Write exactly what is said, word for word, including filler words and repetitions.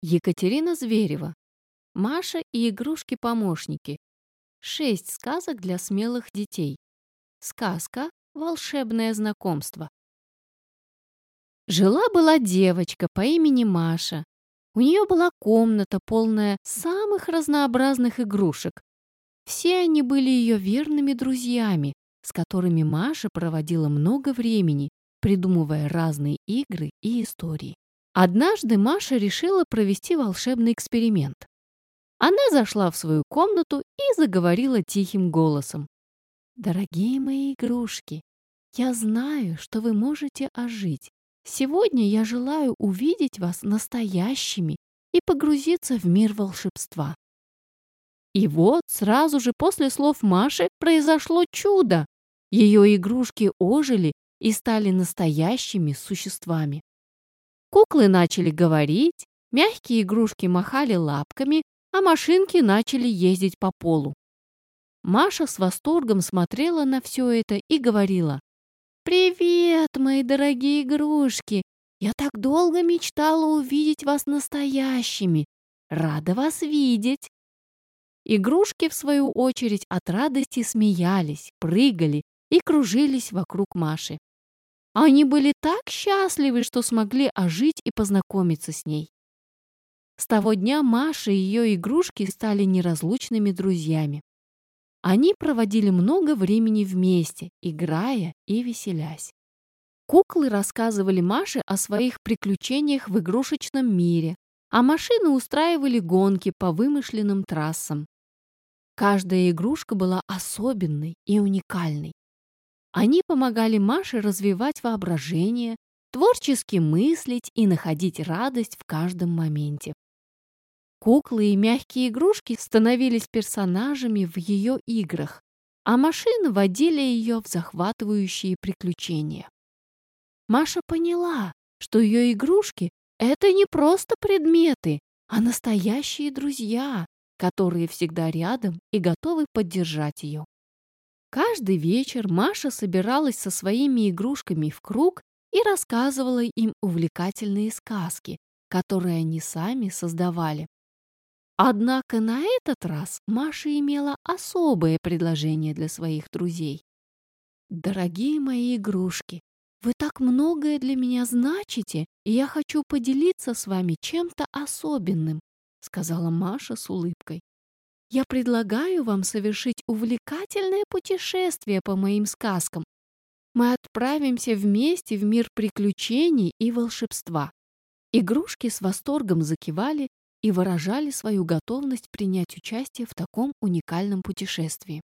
Екатерина Зверева. Маша и игрушки-помощники. Шесть сказок для смелых детей. Сказка «Волшебное знакомство». Жила-была девочка по имени Маша. У нее была комната, полная самых разнообразных игрушек. Все они были ее верными друзьями, с которыми Маша проводила много времени, придумывая разные игры и истории. Однажды Маша решила провести волшебный эксперимент. Она зашла в свою комнату и заговорила тихим голосом. «Дорогие мои игрушки, я знаю, что вы можете ожить. Сегодня я желаю увидеть вас настоящими и погрузиться в мир волшебства». И вот сразу же после слов Маши произошло чудо. Ее игрушки ожили и стали настоящими существами. Куклы начали говорить, мягкие игрушки махали лапками, а машинки начали ездить по полу. Маша с восторгом смотрела на все это и говорила: «Привет, мои дорогие игрушки! Я так долго мечтала увидеть вас настоящими! Рада вас видеть!» Игрушки, в свою очередь, от радости смеялись, прыгали и кружились вокруг Маши. Они были так счастливы, что смогли ожить и познакомиться с ней. С того дня Маша и ее игрушки стали неразлучными друзьями. Они проводили много времени вместе, играя и веселясь. Куклы рассказывали Маше о своих приключениях в игрушечном мире, а машины устраивали гонки по вымышленным трассам. Каждая игрушка была особенной и уникальной. Они помогали Маше развивать воображение, творчески мыслить и находить радость в каждом моменте. Куклы и мягкие игрушки становились персонажами в ее играх, а машины водили ее в захватывающие приключения. Маша поняла, что ее игрушки — это не просто предметы, а настоящие друзья, которые всегда рядом и готовы поддержать ее. Каждый вечер Маша собиралась со своими игрушками в круг и рассказывала им увлекательные сказки, которые они сами создавали. Однако на этот раз Маша имела особое предложение для своих друзей. «Дорогие мои игрушки, вы так многое для меня значите, и я хочу поделиться с вами чем-то особенным», сказала Маша с улыбкой. «Я предлагаю вам совершить увлекательное путешествие по моим сказкам. Мы отправимся вместе в мир приключений и волшебства». Игрушки с восторгом закивали и выражали свою готовность принять участие в таком уникальном путешествии.